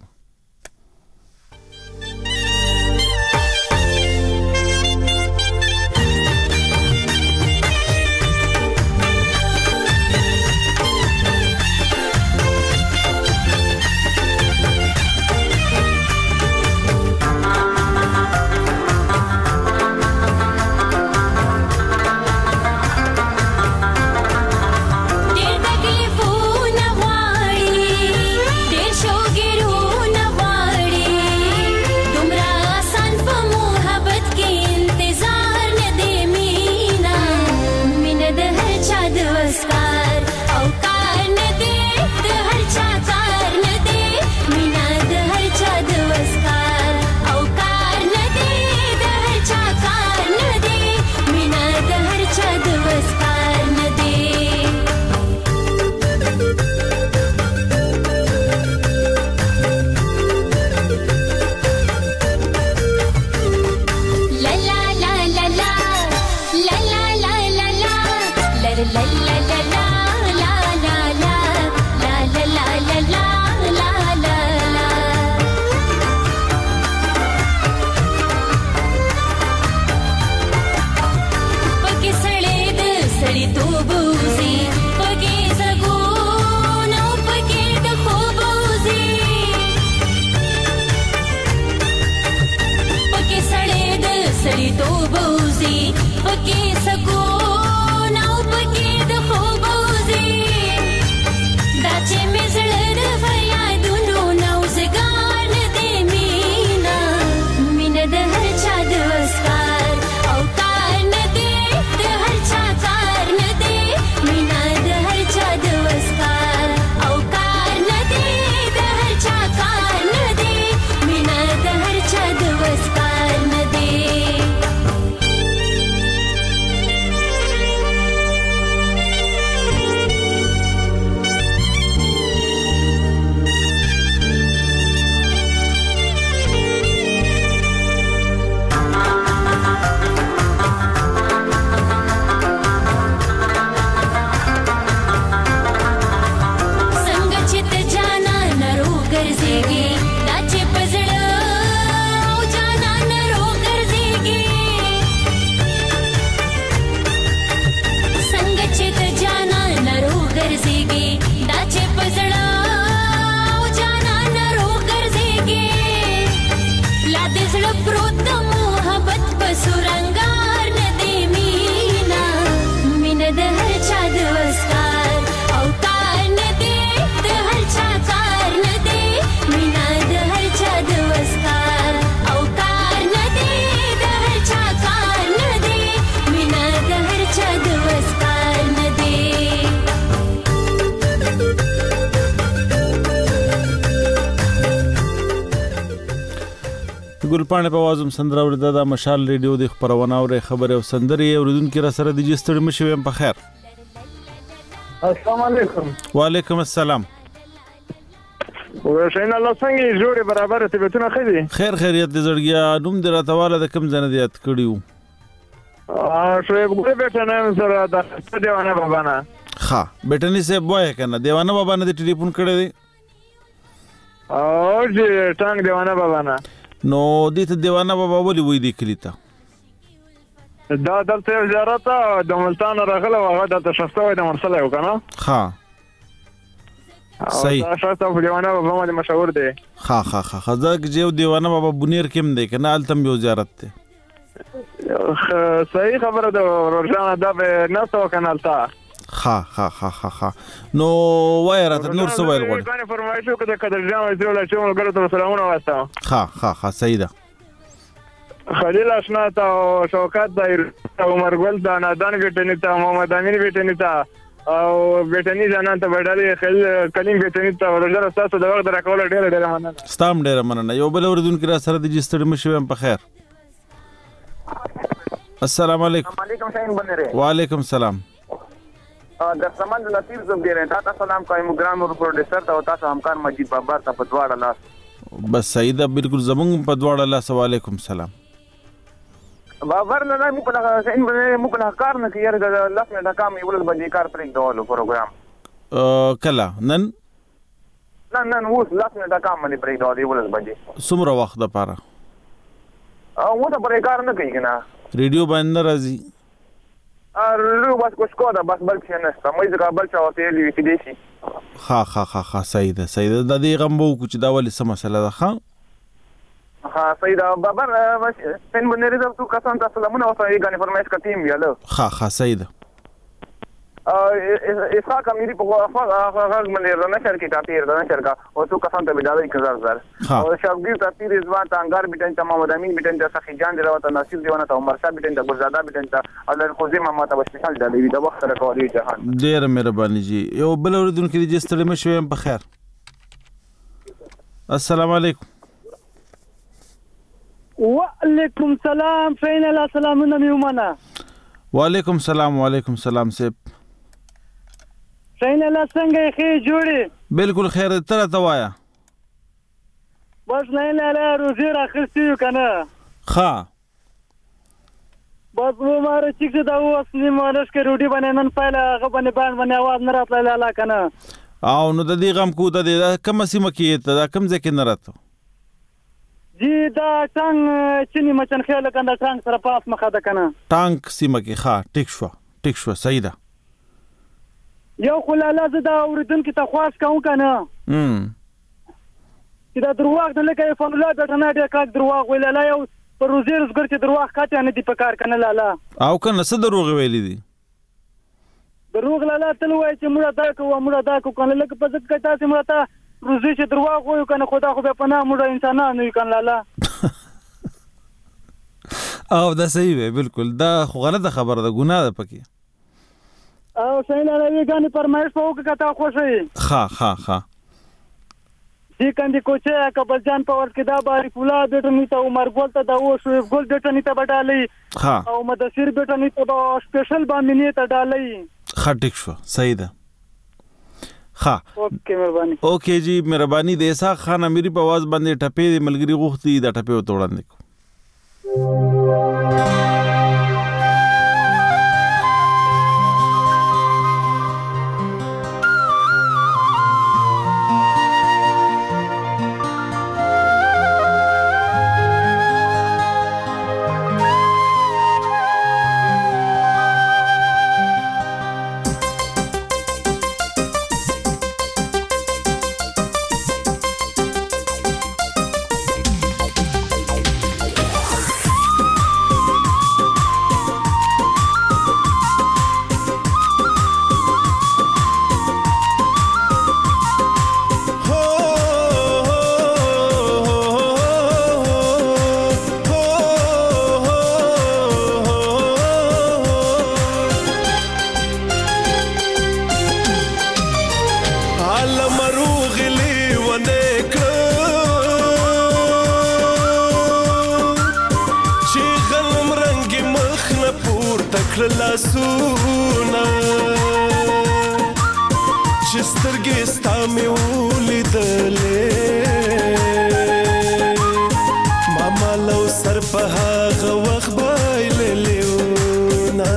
ګلپاڼې په आवाज هم سندره اورېده دا مشال ریډیو د خبرونه اورې خبرې او سندرې اورېدونکي را سره د جستړي مشي ویم په خیر. السلام علیکم. وعلیکم السلام. وشین الله څنګه جوړه برابر طبيعتونه خېدي؟ خیر خیریت دې زړګیا نوم دې راتواله د کم ځنه دی یاد کړیو؟ ا شویب ګل بیٹه نام سره د دیوانه بابا نه. ها بیٹنی سے وای کنه دیوانه بابا نه دې ټلیفون کړی دی؟ او جی ټانګ دیوانه بابا نه. نو دې ته دیوانه بابا ولې وې دی کلیتا؟ دا دلته زیارت د ملتان راغله هغه د شخصوي د مرسله یو کنه. ها صحیح. دا شخص په دیوانه بابا باندې مشهور دی. ها ها ها خزا چې دیوانه بابا بنیر کېم دی کنه التم یو زیارت دی. صحیح خبره ده ورجانه دا به نسو کنه تا. ها ها ها ها ها نو وای راته نور څه ویل غواړي؟ باندې فرمایشو کده قدر جان وزیر الله چې موږ ګرځو سلامونه واسطه. ها ها ها صحیح ده. خلیل آشنا ته شوکت دایر عمر ګل دا نادان بیٹنی ته محمد امین بیٹنی ته او بیٹنی جانان ته وډالي خل کلیم بیٹنی ته ورجره تاسو د وخت راکول ډیر ډیر مننه. ستام ډیر مننه. یو بل اوریدونکو را سره د جستړي مشو هم په خیر. السلام علیکم. وعلیکم شاهین بنره. وعلیکم السلام. د سمند لطیف زبیر تاسو سلام کوم ګرام پروډوسر ته او تاسو همکار مجید بابا ته په دواړه لاس. بس سیدا بالکل زمونږ په دواړه لاس. وعلیکم السلام. بابر نه مو په لغه شاهین بنره مو په لغه کار نه کیږي د لاس نه کام یو ول باندې کار پرې ډول پروګرام. ا کلا نن نن نن ووس لاس نه کام باندې پرې ډول یو ول باندې. څومره وخت د پاره؟ او مو ته پرې کار نه کوي کنه. ریډیو باندې راځي. ارو بس کو شکودا بس بل څه نه سم مې ځکه بل څه وته لې کې دي شي. ها ها ها ها صحیح ده صحیح ده. د دې غم بو کو چې دا ولې سم مسله ده. ها ها صحیح ده بابا سن بنری ته تو کسان تاسو لمونه اوسه یې غانې فرمایش کتیم یاله. ها ها صحیح ده. ا اسحاق اميري په هغه هغه باندې رنشر کې تاپیر رنشر کا او تو کسان ته بداوي کزار زر او شابګیر تاپیر ځوان تانګار بیٹن ته محمد امین بیٹن ته سخی جان دروته ناصر دیوانه ته عمر صاحب بیٹن ته ګلزاده بیٹن ته الله خوزي ما ته سپیشل ډالې د وخت سره کوي جهان. ډیر مهرباني جی. یو بل اوریدونکو دې ستړي مشو هم په خیر. السلام علیکم. وعلیکم سلام فین الله سلامونه میومنه. وعلیکم سلام. وعلیکم سلام سیب. شاین الله څنګه ښه جوړې؟ بالکل خیر تر ته وایا. بس نه نه روزي راخستې کنه. ها بس مو ماره چې دا اوس نیمه لشکې روټي باندې نن پایله هغه باندې باندې आवाज نه راتله لاله کنه. او نو د دې غم کو ته دا کوم سیمه کې ته دا کوم ځکه نه راته؟ جی دا څنګه چې نیمه چن خیال کنه څنګه سره پاس مخه ده کنه. ټانک سیمه کې ښه ټیک شو ټیک شو صحیح ده. یو خلاله زه دا اوریدونکو ته خواست کوم کنه ام چې دا درواغ نه لکه فن الله د ټنا ډیر کاک درواغ ویل لا یو پر روزي روزګر چې درواغ کاته نه دی په کار کنه لاله او کنه څه دروغ ویل دي دروغ لاله تل وای چې موږ دا کوو موږ دا کوو کنه لکه په ځکه تاسو موږ ته روزي چې درواغ وایو کنه خدا خو به پناه موږ انسانانو یو کنه لاله او دا صحیح وي بالکل دا خو غلطه خبره ده ګناه ده پکې او سین علی غانی فرمایش په وکړه تا خوشي ها ها ها دې کاندي کوچه کبل جان پاور کې دا باری فولا بیٹه نیته عمر ګل ته دا و شو ګل بیٹه نیته بډالې ها او مدثر بیٹه نیته دا سپیشل باندې نیته ډالې خټک شو صحیح ده ها اوکې مهرباني اوکې جی مهرباني د اسحاق خان اميري په आवाज باندې ټپې ملګری غوښتي دا ټپې وتوړاندې کو کړل لاسونه چې سترګې ستا مې ولیدلې ما مالو سر په هغه وخت بایللې نه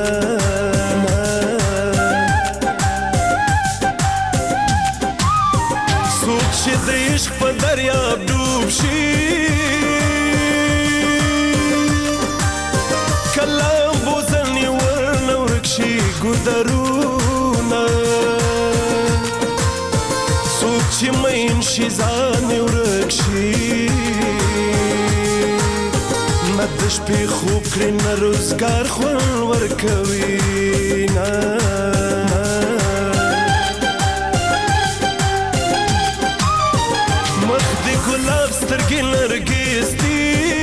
څوک چې د عشق په دریاب ډوب شي کلام بوزنې ورنه ورک شي ګودرونه څوک چې مین شي ځان یې ورک شي نه د شپې خوب کړي نه روزګار خوند ورکوي نه مخ دې ګلاب سترګې نرګس دي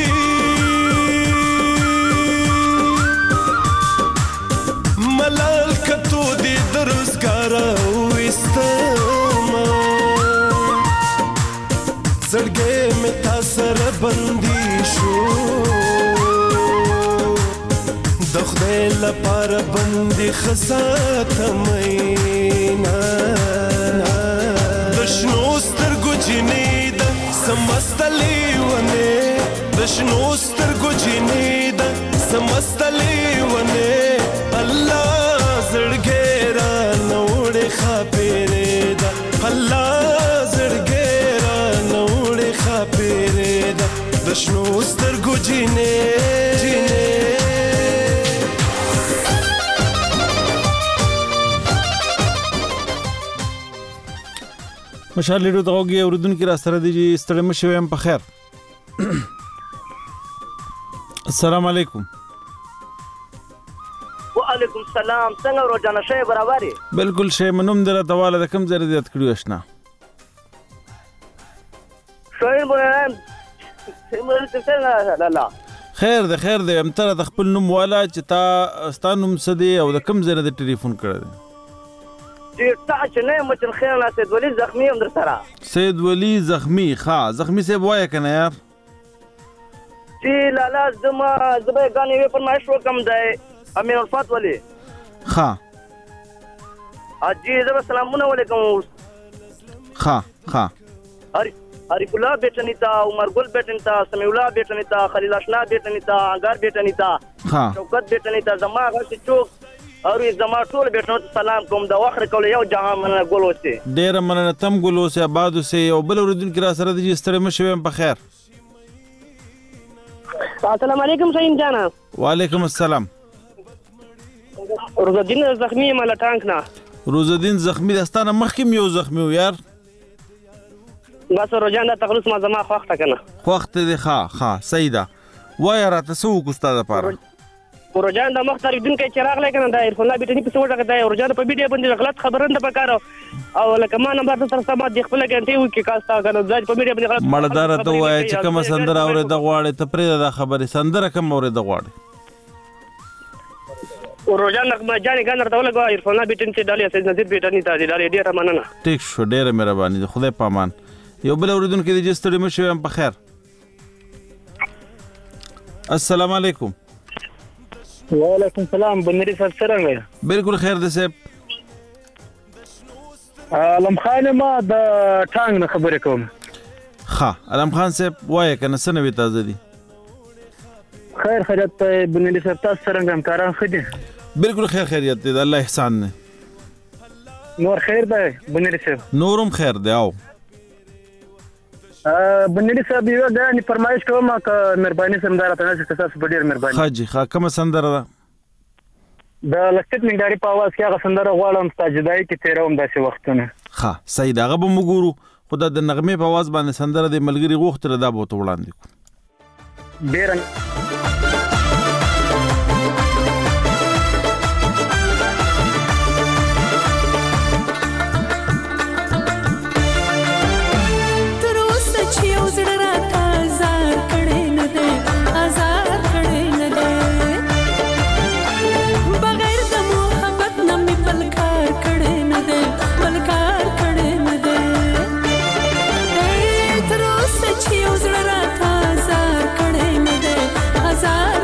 ملال کتو دې د روزګاره ویستمه زړګی مې تا سره بندي شو د خدای لپاره بندي ښه ساتمه نه د شنو سترګو جینۍ ده څه مسته لیونې د شنو سترګو جینۍ ده څه مسته لیونې الله زړګی رانه وړې ښاپېرې ده الله زړګی رانه وړې ښاپېرې ده د شنو سترګو جینۍ جینۍ مشال لیډو د غوږی اوریدونکي را سره دي چې ستړي مه شئ یم په خیر السلام علیکم وعلیکم السلام څنګه روزانه شی برابر بالکل شی منوم دره دواله د کم زره زیات کړی وشنا شوی بولم څنګه لا خیر ده خیر ده امتره د خپل نوم والا چې تا ستانوم سدي او د کم زره د ټلیفون کړی چې تا چې نه مچن خیر نه سید ولی زخمی هم در سره سید ولی زخمی ښا زخمی صاحب وای کنه یار چې لالا زما زبې غانې په فرمایش وکم دی امیر الفات ولی ښا اجي زما سلامونه علیکم ښا ښا عارف الله بیٹنیتا عمر گل بیٹنیتا سمیع الله بیٹنیتا خلیل اشنا بیٹنیتا انګار بیٹنیتا شوکت بیٹنیتا زما غږ چوک او زما ټول بیٹنو سلام کوم د وخت کول یو جهان من ګل اوسه ډیر مننه تم ګل اوسه آباد اوسه او بل اوریدونکو را سره د ستړي مشوم په خیر السلام علیکم شاهین جانا وعلیکم السلام روز الدین زخمی مال ټانک نه روز الدین زخمی دستانه مخکیم یو زخمی یار بس روزانه تخلص ما زما خوخته کنه خوخته دی ښا ښا سیدا وای راته سو کو استاد پاره روزانه د مختار دین کې چراغ لګنه د عرفان الله بیٹنی په څوټه کې د روزانه په ویډیو باندې غلط خبرنده پکاره او لکه ما نمبر تر سره د خپل غنټي وکي کاستا کنه ځای په ویډیو باندې غلط مړدار ته وای چې کوم سندره اورې د غواړې ته پرې د خبرې سندره کوم اورې د غواړې روزانه ما جانې ګانر ته ولګو عرفان الله بیٹنی چې ډالې سید نذیر بیٹنی ته ډالې ډیره مننه ټیک شو ډیره مهرباني خدای پامان یو بل اوریدونکو د جستړي مشوم په خیر السلام علیکم وعلیکم السلام بنری صاحب څنګه بالکل خیر ده صاحب علم خان ما د ټانګ نه خبرې کوم ښه علم خان صاحب وای کنه سنوي تازه دي خیر خیریت بنری صاحب تاسو څنګه همکاران خدي بالکل خیر خیریت دی الله احسان نه نور خیر ده بنری صاحب نورم خیر دی او بنری صاحب یو د نه فرمایش کوم که مهرباني سمدار ته نه تاسو په ډیر مهرباني حاجی ښه کوم سندره ده د لکټ منګاری په आवाज کې هغه سندره غواړم تاجدای کې تیروم داسې وختونه ښه صحیح دا غو مګورو خدای د نغمه په आवाज باندې سندره د ملګری غوښتره دا بوته وړاندې ډیر زړه را تا زار کړه نه ده هزار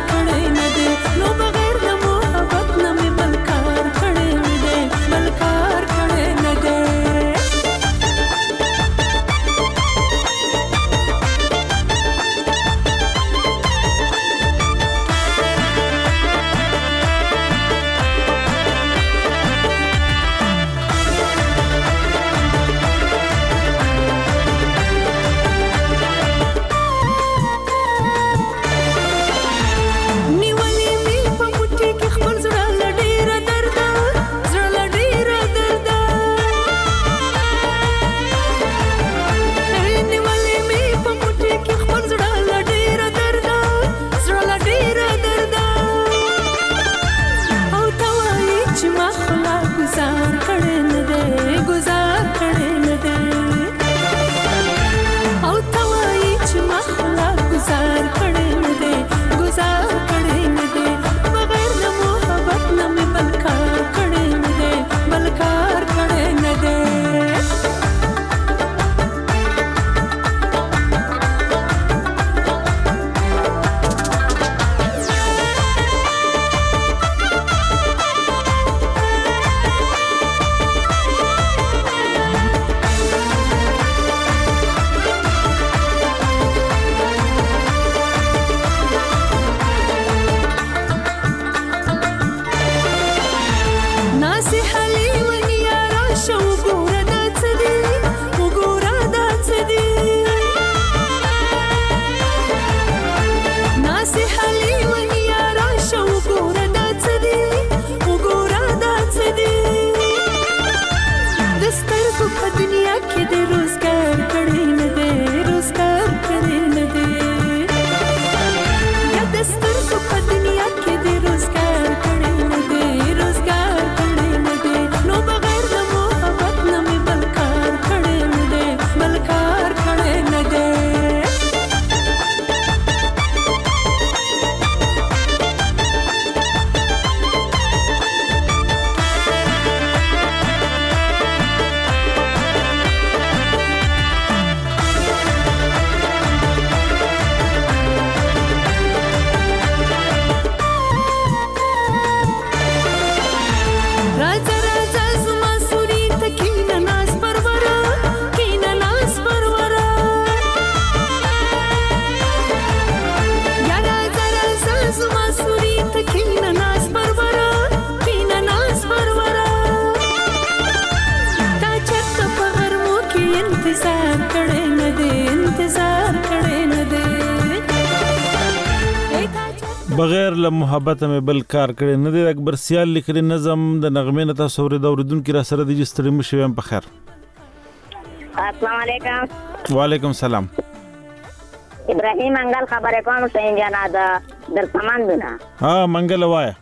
بغیر له محبت مې بل کار کړی نه دی. اکبر سیال لیکلي نظم د نغمې نه تاسو اورېده اورېدونکي را سره دي چې ستړي مه شئ. په خیر. السلام علیکم. وعلیکم سلام. ابراهیم منګل خبرې کوم شین جنا د در سمندونه. ها منګل وایه.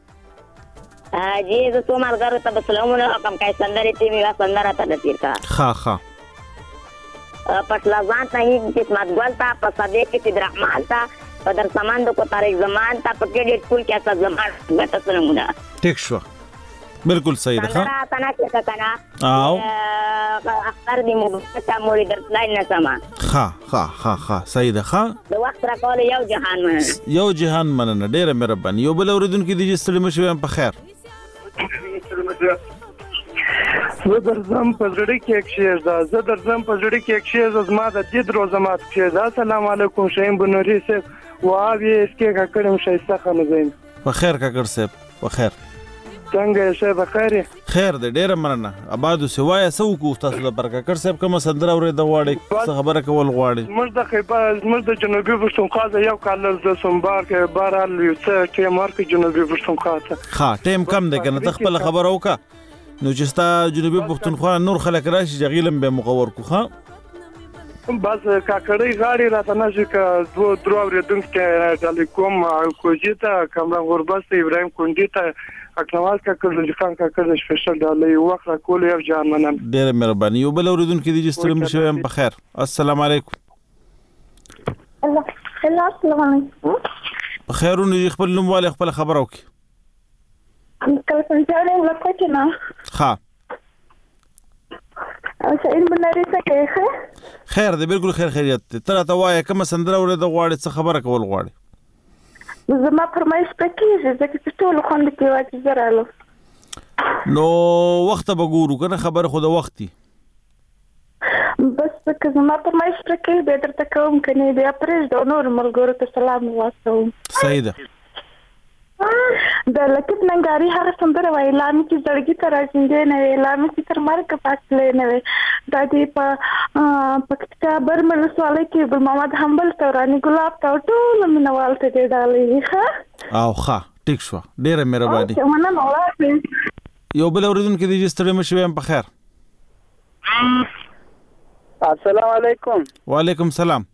جی زه څو ملګرو ته سلامونه کوم. کای سندرې ټي وی سندره ته د تیر کا. ها ها. پټلازان ته هی قسمت ګل ته په صدیق کې رحمان ته په در سمند کو طارق زمان ته په کې ډېر ټول کې اساس زمان غته سلامونه. ټیک شو. بالکل صحیح ده. ها تنا کې کنا او اختر دی مو ته موري در لاین نه سما. ها ها ها ها صحیح ده. ها د وخت را کول یو جهان من یو جهان مننه. ډېر مهرباني. یو بل اوریدونکو دي چې ستړي مشو په خیر. زه درځم په زړه کې یک شی ده. زه درځم په زړه کې یک شی ده. زما د دې دروازه کې ده. السلام علیکم شاهین بنوري صاحب. واوی اسکه کا کړم شایسته خانه زین. په خیر کاکړ صاحب. په خیر. څنګه شه په خیر. خیر دې ډېر مننه. آبادو سوای سو کو تاسو د پر کاکړ صاحب کوم سندره اورې د واړې څه خبره کول غواړي. موږ د خیبر موږ د جنوبي پښتونخوا د یو کال د سومبار کې بارال یو څه کې مارک جنوبي پښتونخوا ته. ها ټیم کم دی کنه ته خپل خبر اوکا. نو چې ستا جنوبي پښتونخوا نور خلک راشي جغیلم به مقور کو. ها بس کاکړی غاړي راته نشي کا دو درو اوریدونکو ته کوم کوجیتا کمران غربست ابراهیم کندی ته اکنوال کا کړل خان کا کړل سپیشل ډالې وخت را کول یو جان منم. ډېر مهرباني. یو بل اوریدونکو دي چې ستړي مشو په خیر. السلام علیکم. الله السلام علیکم. په خیرونه خپل نوم والے خپل خبر اوکي. کله څنګه لکه چې نه. ها شاین بناري څه کوي؟ خیر دی بالکل خیر خیریت. تر ته وایه کوم سندره اورې د غواړي څه خبره کول غواړي. زما فرمایش پکې ځکه چې ټول خوند کې واچ زرالو. نو وخت به ګورو کنه خبره خو د وختي. بس که زما فرمایش پکې به درته کوم کني بیا پرېږ د نور ملګرو ته سلام واسطوم. صحیح ده. د لکت ننګاری هر سندره وای لامي چې زړګي ته راځي نه وی لامي چې تر مرګ فاصله نه وی د دې په پکتیا برمل سوالې کې بل محمد حنبل تورانی ګلاب تا ټول منوال ته دی ډالې. ښه او ښه ټیک شو. ډېر مهرباني. او مننه والله. یو بل اوریدونکو دي چې ستړي مشو په خیر. السلام علیکم. وعلیکم سلام.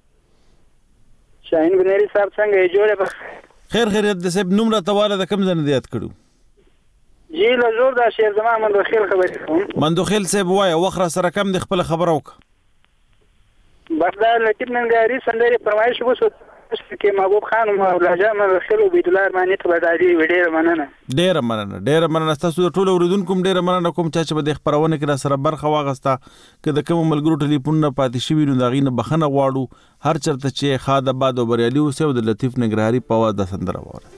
شاهین بنيري صاحب څنګه جوړه خیر خیریت د صاحب نوم را تواله د کم ځنه دیات کړو. جی له زور دا شعر زما مندوخیل خبرې کوم. مندوخیل صاحب وایه وخت را سره کم د خپل خبر اوک. بس دا لکت ننګاری سندرې فرمایش وسو کې محبوب خان او مولا جان مندوخیل او عبد الله رحماني ته بداري وړي مننه. ډېر مننه. ډېر مننه. تاسو ټول اوریدونکو ډېر مننه کوم چې به د خبرونه کې را سره برخه واغستا که د کوم ملګرو ټلیفون نه پاتې شوی نو دا غینه بخنه غواړو. هر چرته چې خاده باد او بریالي اوسه او د لطیف نګرهاري په आवाज د سندره وره.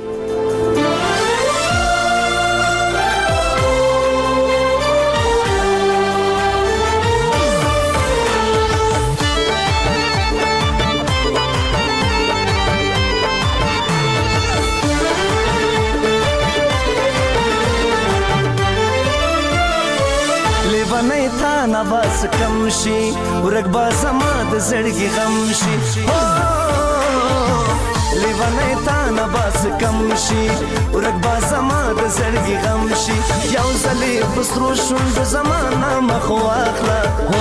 نه بس کم شي ورګ با زما د زړګي غم شي. لیوانه تا نه بس کم شي ورګ با زما د زړګي غم شي. یو ځلې بسرو شوند زمانه مخ واخله. هو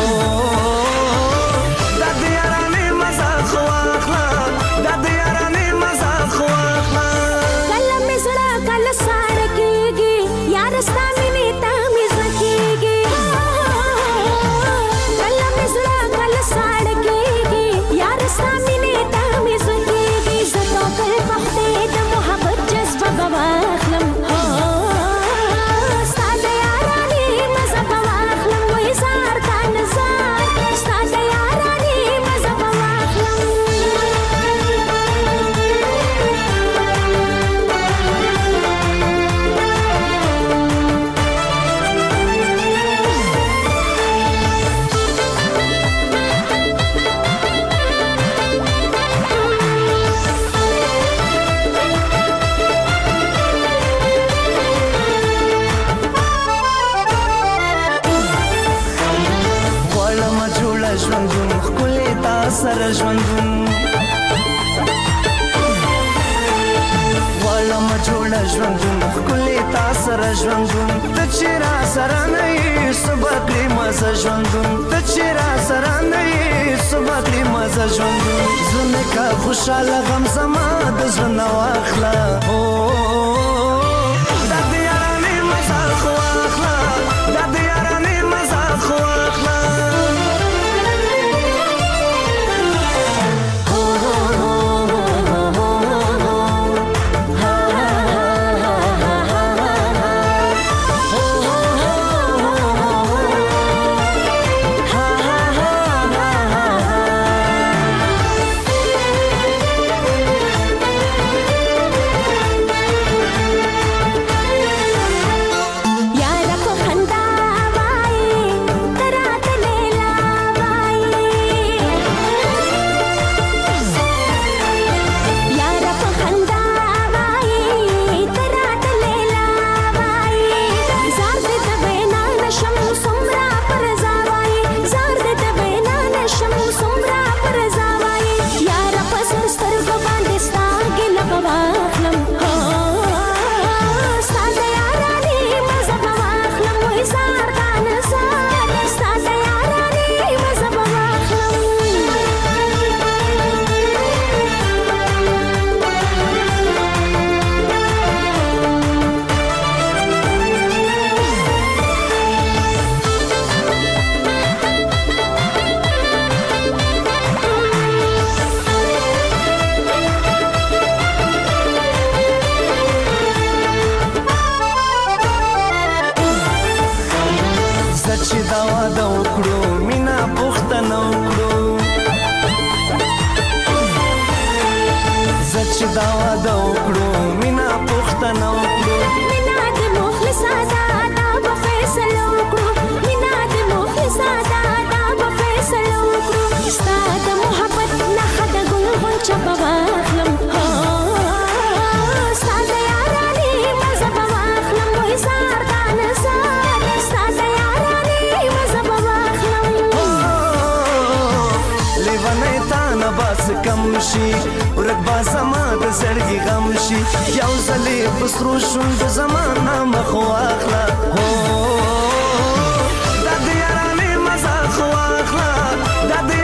د دې یارانې مزه خو واخله. د دې یارانې مزه خو واخله. کله مې زړه کله ساړه کېږي یار ستا مینې ته مې زړه کېږي. سره ژوندون جوړه ژوندون ښکلې تا سره ژوندون ته چې را سره نه یې صبح کړې مزه ژوندون ته چې را سره نه یې صبح کړې مزه ژوندون زړه مې که خوشحاله غم زما د زړه نه واخله دا د یارانې مزه خو واخله دا د یارانې مزه خو واخله ورک با زما د زړګي غم شي یو ځلې په سرو شونډو زما نامه خو واخله دا د یارانې مزه خو واخله دا د